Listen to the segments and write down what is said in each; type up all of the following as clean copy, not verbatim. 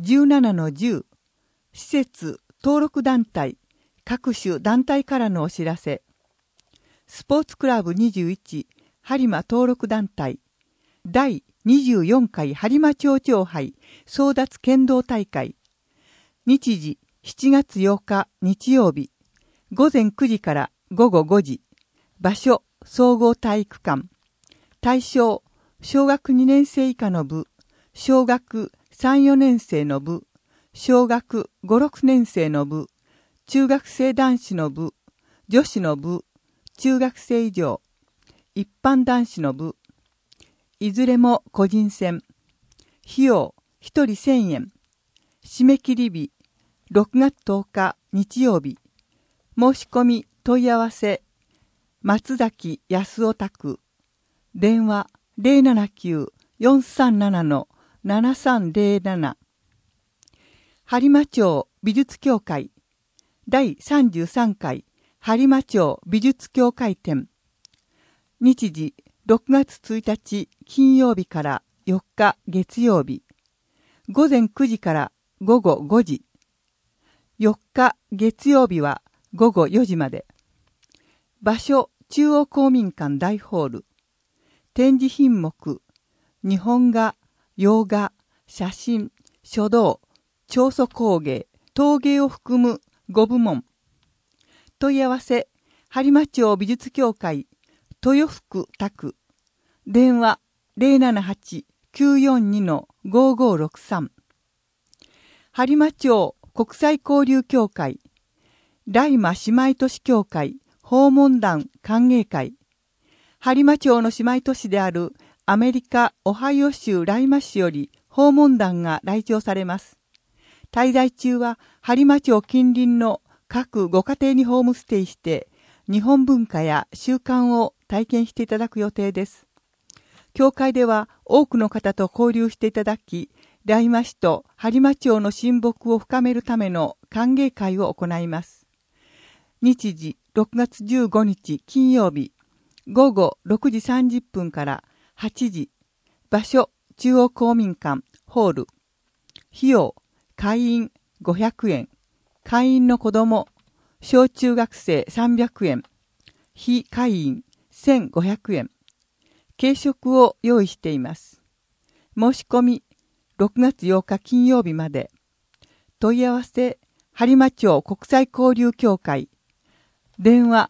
17-10、施設登録団体、各種団体からのお知らせ。スポーツクラブ21、播磨登録団体、第24回播磨町長杯争奪剣道大会。日時7月8日日曜日、午前9時から午後5時。場所、総合体育館。対象、小学2年生以下の部、小学3、4年生の部、小学5、6年生の部、中学生男子の部、女子の部、中学生以上、一般男子の部、いずれも個人戦。費用、1人1000円。締め切り日、6月10日日曜日。申し込み問い合わせ、松崎康夫宅。電話 079-437-7307。播磨町美術協会第33回播磨町美術協会展。日時6月1日金曜日から4日月曜日。午前9時から午後5時。4日月曜日は午後4時まで。場所、中央公民館大ホール。展示品目、日本画、洋画、写真、書道、彫塑工芸、陶芸を含む5部門。問い合わせ、播磨町美術協会、豊福宅。電話、078-942-5563。播磨町国際交流協会、大麻姉妹都市協会訪問団歓迎会。播磨町の姉妹都市であるアメリカ・オハイオ州ライマ市より訪問団が来庁されます。滞在中は播磨町近隣の各ご家庭にホームステイして、日本文化や習慣を体験していただく予定です。教会では多くの方と交流していただき、ライマ市と播磨町の親睦を深めるための歓迎会を行います。日時6月15日金曜日、午後6時30分から8時。場所、中央公民館、ホール。費用、会員500円。会員の子供、小中学生300円。非会員1500円。軽食を用意しています。申し込み、6月8日金曜日まで。問い合わせ、播磨町国際交流協会。電話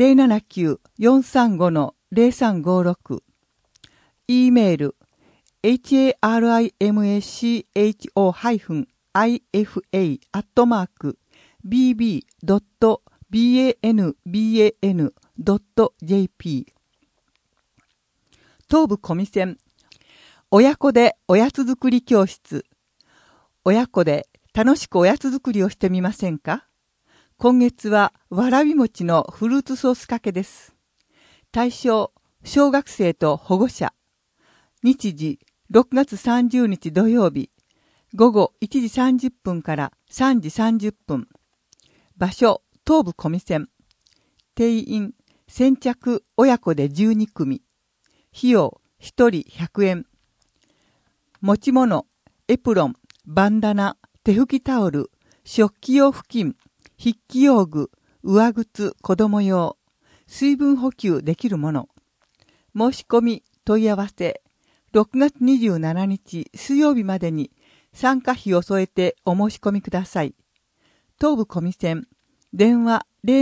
079-435-0356。E メール harimacho-bb.banban.jp。 東部コミセン、親子でおやつ作り教室。親子で楽しくおやつ作りをしてみませんか？今月はわらび餅のフルーツソースかけです。対象、小学生と保護者。日時、6月30日土曜日、午後1時30分から3時30分。場所、東部コミセン。定員、先着親子で12組。費用、1人100円。持ち物、エプロン、バンダナ、手拭きタオル、食器用布巾、筆記用具、上靴、子供用、水分補給できるもの。申し込み、問い合わせ、6月27日水曜日までに参加費を添えてお申し込みください。東部コミセン、電話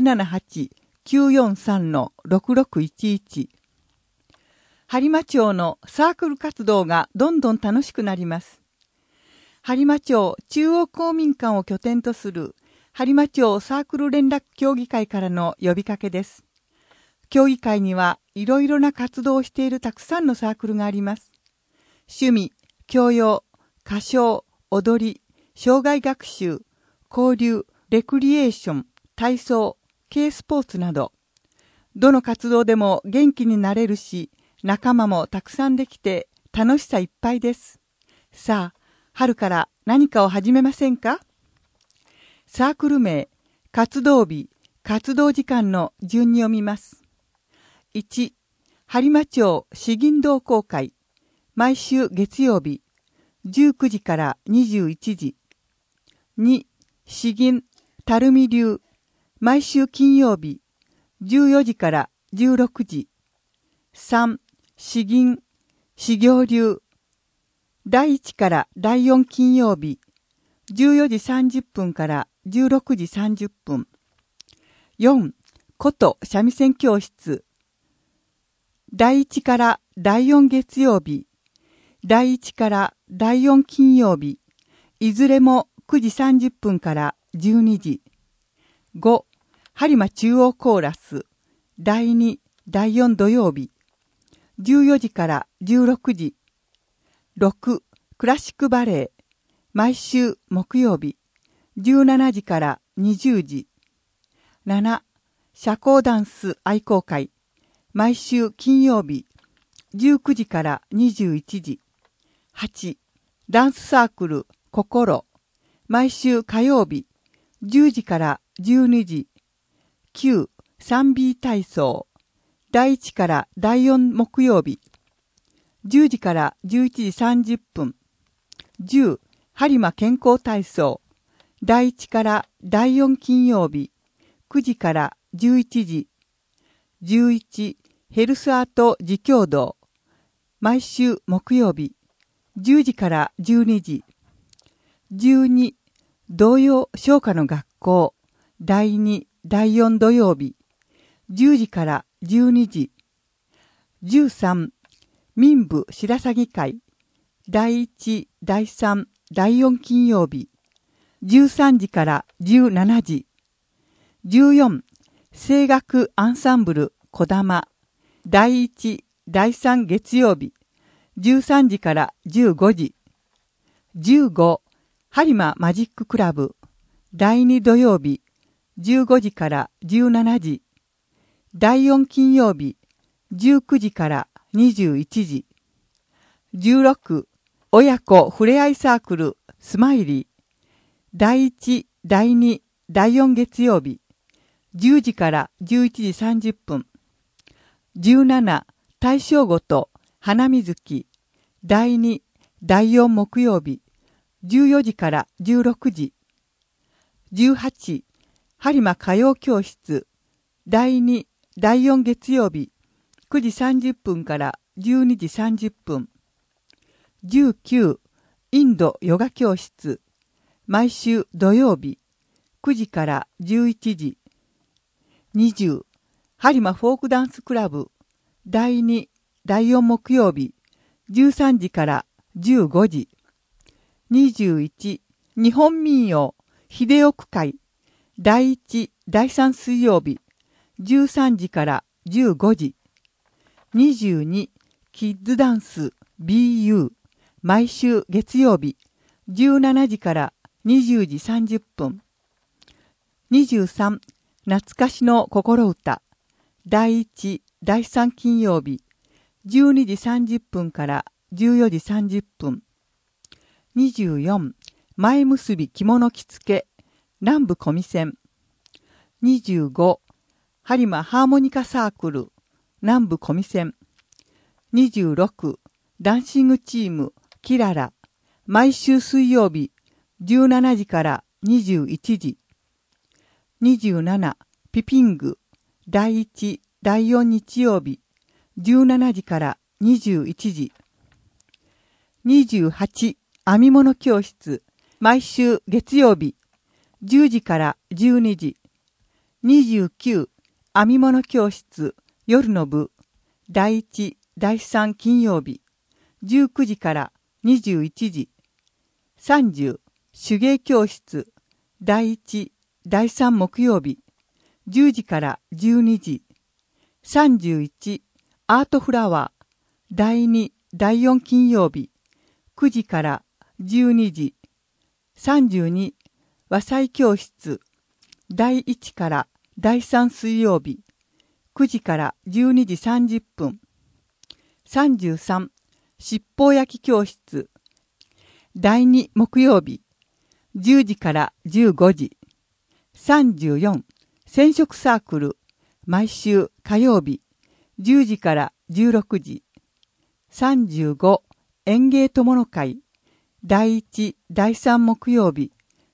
078-943-6611。播磨町のサークル活動がどんどん楽しくなります。播磨町中央公民館を拠点とする播磨町サークル連絡協議会からの呼びかけです。協議会にはいろいろな活動をしているたくさんのサークルがあります。趣味、教養、歌唱、踊り、障害学習、交流、レクリエーション、体操、軽スポーツなど、どの活動でも元気になれるし、仲間もたくさんできて楽しさいっぱいです。さあ、春から何かを始めませんか？サークル名、活動日、活動時間の順に読みます。1、播磨町詩吟同好会、毎週月曜日、19時から21時、 2、詩吟、垂水流、毎週金曜日、14時から16時。3、詩吟、詩行流、第1から第4金曜日、14時30分から16時30分。4、古都三味線教室、第1から第4月曜日、第1から第4金曜日、いずれも9時30分から12時。5、播磨中央コーラス、第2、第4土曜日、14時から16時。6、クラシックバレエ、毎週木曜日、17時から20時。7、社交ダンス愛好会、毎週金曜日、19時から21時。8、ダンスサークル心、毎週火曜日、10時から12時。9、3B 体操、第1から第4木曜日、10時から11時30分。10、播磨健康体操、第1から第4金曜日、9時から11時。11、ヘルスアート自供道、毎週木曜日、10時から12時。12、童謡唱歌の学校、第2、第4土曜日、10時から12時。13、民部白鷺会、第1、第3、第4金曜日、13時から17時。14、声楽アンサンブルこだま、第1、第3月曜日、13時から15時。15、播磨マジッククラブ、第2土曜日、15時から17時。第4金曜日、19時から21時。16、親子ふれあいサークルスマイリー、第1、第2、第4月曜日、10時から11時30分。17、大正ごと花水木、第2、第4木曜日、14時から16時。18、播磨歌謡教室、第2、第4月曜日、9時30分から12時30分。19、インドヨガ教室、毎週土曜日、9時から11時。20、播磨フォークダンスクラブ、第2、第4木曜日、13時から15時。21、日本民謡秀奥会、第1、第3水曜日、13時から15時。22、キッズダンス BU、毎週月曜日、17時から20時30分。23、懐かしの心歌、第1、第3金曜日、12時30分から14時30分。24、前結び着物着付け、南部小見線。25、播磨ハーモニカサークル、南部小見線。26、ダンシングチーム、キララ、毎週水曜日、17時から21時。27、ピピング、第1、第4日曜日、17時から21時。28、編み物教室、毎週月曜日、10時から12時。29、編み物教室、夜の部、第1、第3金曜日、19時から21時。30、手芸教室、第1、第3木曜日、10時から12時。31、アートフラワー、第2、第4金曜日、9時から12時。32、和裁教室、第1から第3水曜日、9時から12時30分。33、七宝焼き教室、第2木曜日、10時から15時。34、染色サークル、毎週火曜日、10時から16時。35、園芸友の会、第1、第3木曜日、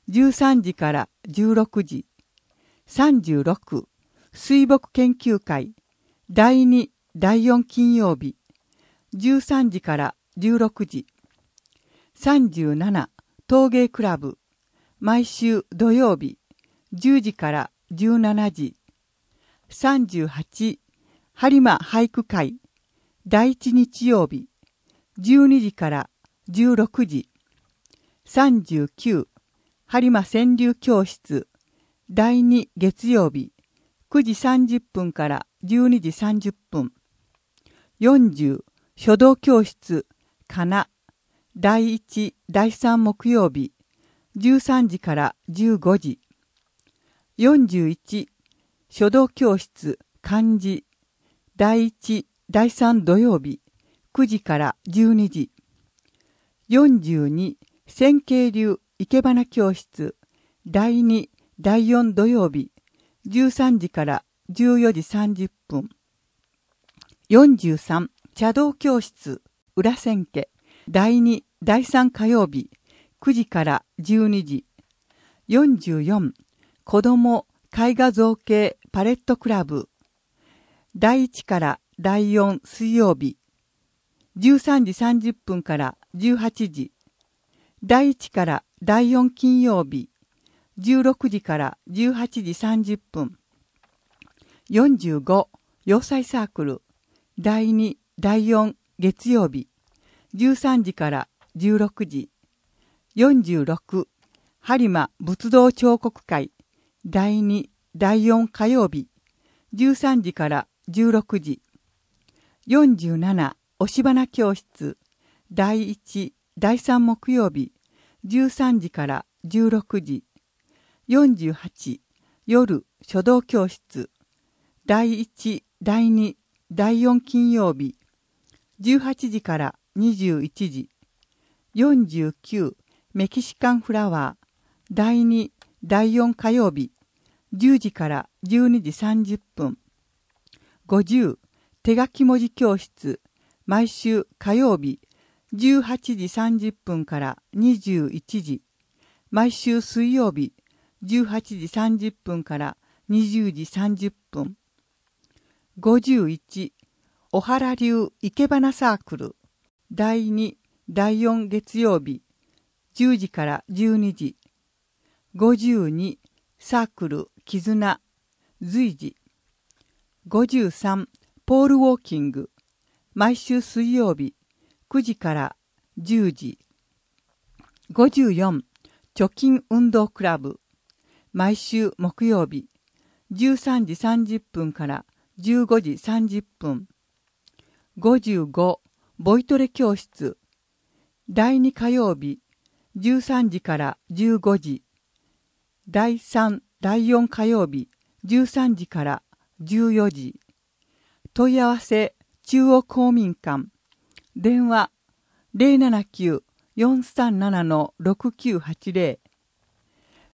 13時から16時。36、水木研究会、第2、第4金曜日、13時から16時。37、陶芸クラブ、毎週土曜日、10時から17時。38、播磨俳句会、第1日曜日、12時から16時。39、播磨川柳教室、第2月曜日、9時30分から12時30分。40、書道教室、かな、第1、第3木曜日、13時から15時。41、書道教室、漢字、第1、第3土曜日、9時から12時。42、線形流生け花教室、第2、第4土曜日、13時から14時30分。43、茶道教室、裏千家、第2、第3火曜日、9時から12時。44、子供絵画造形パレットクラブ、第1から第4水曜日、13時30分から18時。第1から第4金曜日、16時から18時30分。45、洋裁サークル、第2、第4月曜日、13時から16時。46、播磨仏道彫刻会、第2、第4火曜日、13時から16時。47、押し花教室、第1、第3木曜日、13時から16時。48、夜書道教室、第1、第2、第4金曜日、18時から21時。49、メキシカンフラワー、第2、第4火曜日、10時から12時30分。50、手書き文字教室、毎週火曜日、18時30分から21時。毎週水曜日、18時30分から20時30分。51、小原流生け花サークル、第2、第4月曜日、10時から12時。52、サークル絆、随時。53、ポールウォーキング、毎週水曜日、9時から10時。54、貯金運動クラブ、毎週木曜日、13時30分から15時30分。55、ボイトレ教室、第2火曜日、13時から15時。第3、第4火曜日、13時から14時。問い合わせ、中央公民館。電話、079-437-6980。